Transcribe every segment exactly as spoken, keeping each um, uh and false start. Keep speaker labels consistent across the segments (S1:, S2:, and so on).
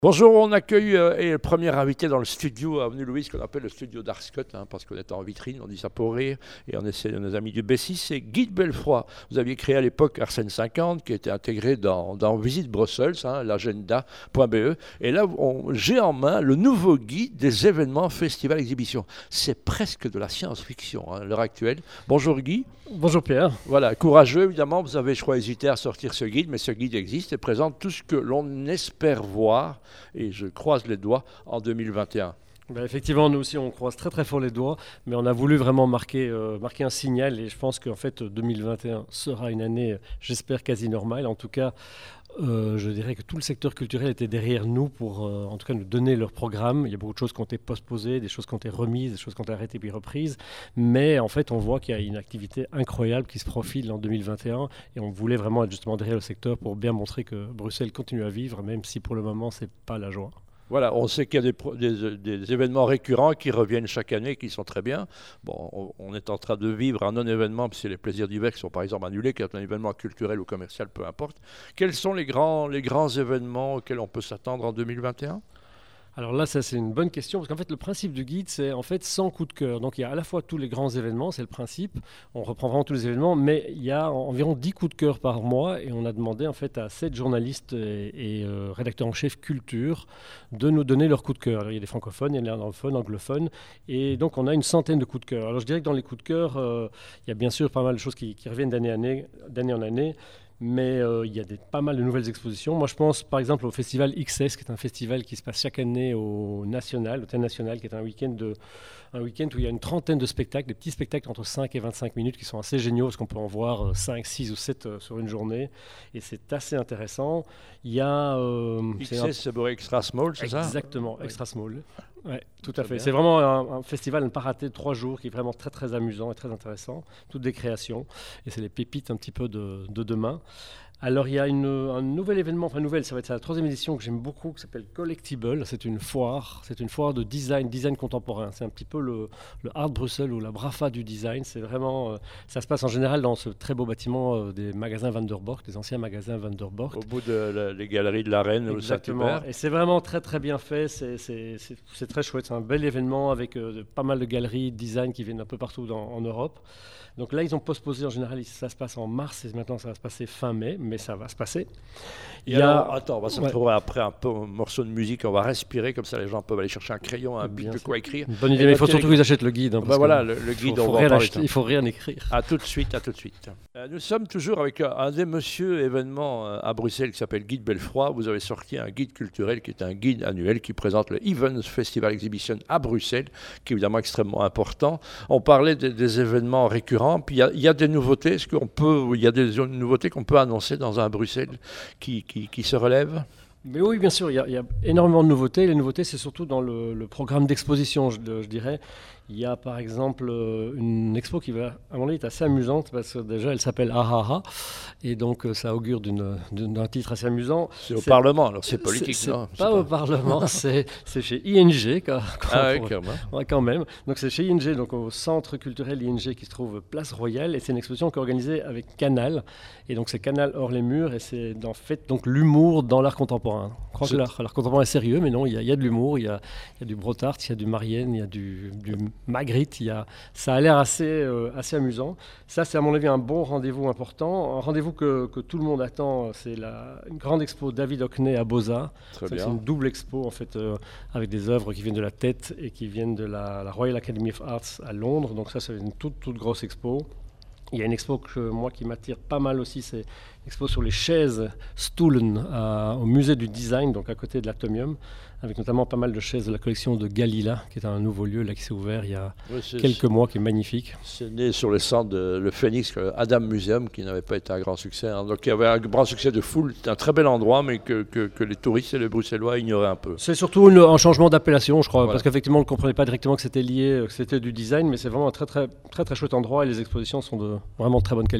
S1: Bonjour, on accueille euh, et le premier invité dans le studio Avenue Louise, qu'on appelle le studio d'Arscott, hein, parce qu'on est en vitrine, on dit ça pour rire, et on essaie de nos amis du Bessis, c'est Guy de Belfroy. Vous aviez créé à l'époque Arsène cinquante, qui était intégré dans, dans Visite Brussels, hein, l'agenda point b e, et là on- j'ai en main le nouveau guide des événements, festivals, exhibitions. C'est presque de la science-fiction hein, à l'heure actuelle. Bonjour Guy.
S2: Bonjour Pierre.
S1: Voilà, courageux évidemment, vous avez je crois hésité à sortir ce guide, mais ce guide existe et présente tout ce que l'on espère voir, et je croise les doigts, en deux mille vingt et un.
S2: Ben, effectivement, nous aussi, on croise très très fort les doigts, mais on a voulu vraiment marquer, euh, marquer un signal et je pense qu'en fait deux mille vingt et un sera une année, j'espère, quasi normale. En tout cas, euh, je dirais que tout le secteur culturel était derrière nous pour, euh, en tout cas, nous donner leur programme. Il y a beaucoup de choses qui ont été postposées, des choses qui ont été remises, des choses qui ont été arrêtées puis reprises, mais en fait, on voit qu'il y a une activité incroyable qui se profile en deux mille vingt et un et on voulait vraiment être justement derrière le secteur pour bien montrer que Bruxelles continue à vivre, même si pour le moment, c'est pas la joie.
S1: Voilà, on sait qu'il y a des, pro- des- des événements récurrents qui reviennent chaque année, qui sont très bien. Bon, on, on est en train de vivre un non-événement, puis c'est les plaisirs d'hiver qui sont par exemple annulés, qui est un événement culturel ou commercial, peu importe. Quels sont les grands, les grands événements auxquels on peut s'attendre en deux mille vingt et un?
S2: Alors là, ça c'est une bonne question, parce qu'en fait le principe du guide, c'est en fait cent coups de cœur. Donc il y a à la fois tous les grands événements, c'est le principe, on reprend vraiment tous les événements, mais il y a en- environ dix coups de cœur par mois, et on a demandé en fait à sept journalistes et, et, euh, rédacteurs en chef culture de nous donner leurs coups de cœur. Alors, il y a des francophones, il y a des néerlandophones, anglophones, et donc on a une centaine de coups de cœur. Alors je dirais que dans les coups de cœur, euh, il y a bien sûr pas mal de choses qui, qui reviennent d'année en année, d'année en année. Mais euh, il y a des, pas mal de nouvelles expositions. Moi, je pense par exemple au festival X S, qui est un festival qui se passe chaque année au National, au Thème National, qui est un week-end de, un week-end où il y a une trentaine de spectacles, des petits spectacles entre cinq et vingt-cinq minutes qui sont assez géniaux, parce qu'on peut en voir euh, cinq, six ou sept euh, sur une journée. Et c'est assez intéressant. Il y a... euh, c'est un-
S1: X S, c'est pour Extra Small, c'est ça?
S2: Exactement,
S1: Oui.
S2: Extra Small. Ouais, tout
S1: Très
S2: à fait.
S1: bien.
S2: C'est vraiment un, un festival à ne pas rater, trois jours, qui est vraiment très très amusant et très intéressant. Toutes des créations. Et c'est les pépites un petit peu de, de demain. Alors il y a une- un nouvel événement, enfin nouvelle, ça va être la troisième édition que j'aime beaucoup, qui s'appelle Collectible. C'est une foire, c'est une foire de design, design contemporain. C'est un petit peu le, le Art Bruxelles ou la Brafa du design. C'est vraiment, euh, ça se passe en général dans ce très beau bâtiment euh, des magasins Van der Borch, des anciens magasins Van der Borch.
S1: Au bout de la- les galeries de la Reine ou
S2: Exactement.
S1: Saint-Hubert.
S2: Et c'est vraiment très très bien fait. C'est, c'est- c'est- c'est très chouette. C'est un bel événement avec euh, de- pas mal de galeries de design qui viennent un peu partout dans- en Europe. Donc là, ils ont postposé en général. Ça se passe en mars et maintenant ça va se passer fin mai, mais ça va se passer.
S1: Et
S2: Il y a-
S1: alors, attends, on va se
S2: Ouais.
S1: retrouver après un, peu, un morceau de musique, on va respirer, comme ça les gens peuvent aller chercher un crayon, un bic
S2: Bien
S1: de
S2: sûr.
S1: quoi écrire.
S2: Une bonne idée,
S1: Et
S2: mais il faut
S1: notre
S2: surtout qu'ils achètent le guide. hein,
S1: Ben
S2: parce
S1: voilà,
S2: que
S1: le, le
S2: faut-
S1: guide,
S2: faut
S1: on va en
S2: rien
S1: parler
S2: acheter,
S1: tantôt.
S2: il faut rien écrire.
S1: À tout de suite, à tout de suite. Euh, nous sommes toujours avec euh, un des monsieur événements euh, à Bruxelles qui s'appelle Guy de Belfroy. Vous avez sorti un guide culturel qui est un guide annuel qui présente le Events Festival Exhibition à Bruxelles, qui est évidemment extrêmement important. On parlait des, des événements récurrents, puis il y a- il y, a des nouveautés. Est-ce qu'on peut, il y a des nouveautés qu'on peut annoncer dans un Bruxelles qui, qui, qui se relève?
S2: Mais oui, bien sûr, il y, a, il y a énormément de nouveautés. Les nouveautés, c'est surtout dans le, le programme d'exposition, je, je dirais. Il y a par exemple euh, une expo qui va, à mon avis, est assez amusante parce que déjà, elle s'appelle Ahaha. Et donc, euh, ça augure d'une- d'une- d'un titre assez amusant.
S1: C'est au
S2: C'est-
S1: Parlement, alors c'est politique,
S2: C'est
S1: non?
S2: pas au Parlement, c'est c'est chez I N G. Quand, quand-
S1: Ah oui, quand même.
S2: Ouais, quand même. Donc c'est chez I N G, donc au centre culturel I N G qui se trouve Place Royale, et c'est une exposition qui est organisée avec Canal. Et donc c'est Canal hors les murs, et c'est en fait donc l'humour dans l'art contemporain. Je crois
S1: C'est-
S2: que l'art l'art contemporain est sérieux, mais non, il y a, il y a de l'humour, il y a, il y a du Brotart, il y a du Marienne, il y a du, du Magritte, il y a, ça a l'air assez, euh, assez amusant. Ça, c'est à mon avis un bon rendez-vous important, un rendez-vous que, que tout le monde attend. C'est la, une grande expo David Hockney à Beaux-Arts.
S1: Très
S2: Ça,
S1: bien.
S2: C'est une double expo en fait, euh, avec des œuvres qui viennent de la tête et qui viennent de la, la Royal Academy of Arts à Londres. Donc ça, c'est une toute, toute grosse expo. Il y a une expo que moi qui m'attire pas mal aussi, c'est l'expo sur les chaises Stoelen à- au musée du design, donc à côté de l'Atomium, avec notamment pas mal de chaises de la collection de Galila, qui est un nouveau lieu là qui s'est ouvert il y a
S1: Oui, c'est-
S2: quelques mois, qui est magnifique.
S1: C'est né sur le centre de le Phoenix, le Adam Museum, qui n'avait pas été un grand succès. hein. Donc il y avait un grand succès de foule. C'est un très bel endroit, mais que, que, que les touristes et les Bruxellois ignoraient un peu.
S2: C'est surtout une- un changement d'appellation, je crois,
S1: Voilà.
S2: parce qu'effectivement, on ne comprenait pas directement que c'était lié, que c'était du design, mais c'est vraiment un très très très très chouette endroit et les expositions sont de vraiment très bonne qualité.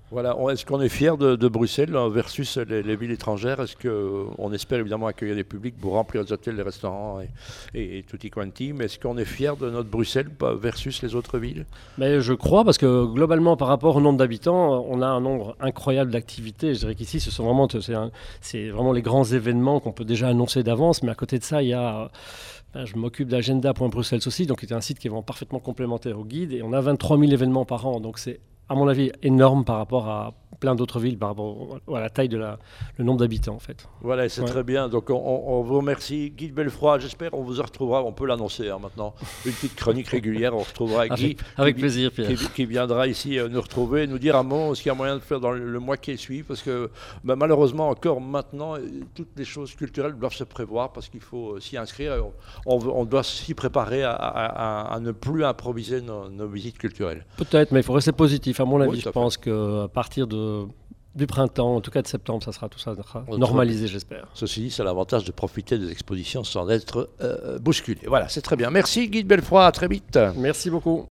S1: Voilà, on- est-ce qu'on est fier de, de Bruxelles là, versus les, les villes étrangères? Est-ce qu'on espère évidemment accueillir des publics pour remplir les hôtels, les restaurants et, et, et tutti quanti, mais est-ce qu'on est fier de notre Bruxelles pas versus les autres villes?
S2: Mais je crois, parce que globalement, par rapport au nombre d'habitants, on a un nombre incroyable d'activités. Je dirais qu'ici, ce sont vraiment, c'est un- c'est vraiment les grands événements qu'on peut déjà annoncer d'avance. Mais à côté de ça, il y a, ben, je m'occupe d'agenda point bruxelles aussi, donc qui est un site qui est vraiment parfaitement complémentaire au guide. Et on a vingt-trois mille événements par an. Donc c'est, à mon avis, énorme par rapport à plein d'autres villes, par rapport au- à la taille de la, le nombre d'habitants, en fait.
S1: Voilà, c'est
S2: Ouais.
S1: très bien. Donc on, on- on vous remercie, Guy de Belfroid. J'espère qu'on vous retrouvera. On peut l'annoncer hein, maintenant. Une petite chronique régulière. On retrouvera Guy.
S2: Avec, avec
S1: qui-
S2: plaisir, Pierre.
S1: qui, qui viendra ici euh, nous retrouver, nous dire un mot, ce qu'il y a moyen de faire dans le, le mois qui suit, parce que ben, malheureusement encore maintenant, euh, toutes les choses culturelles doivent se prévoir, parce qu'il faut euh, s'y inscrire, et on, on, on doit s'y préparer à, à- à- à ne plus improviser nos, nos visites culturelles.
S2: Peut-être, mais il faut rester positif. À mon avis,
S1: Oui, tout
S2: je
S1: à fait.
S2: pense qu'à partir de, du printemps, en tout cas de septembre, ça sera tout ça sera
S1: On
S2: normalisé, j'espère.
S1: Ceci dit, c'est l'avantage de profiter des expositions sans être euh, bousculé. Voilà, c'est très bien. Merci Guy de Belfroid, à très vite.
S2: Merci beaucoup.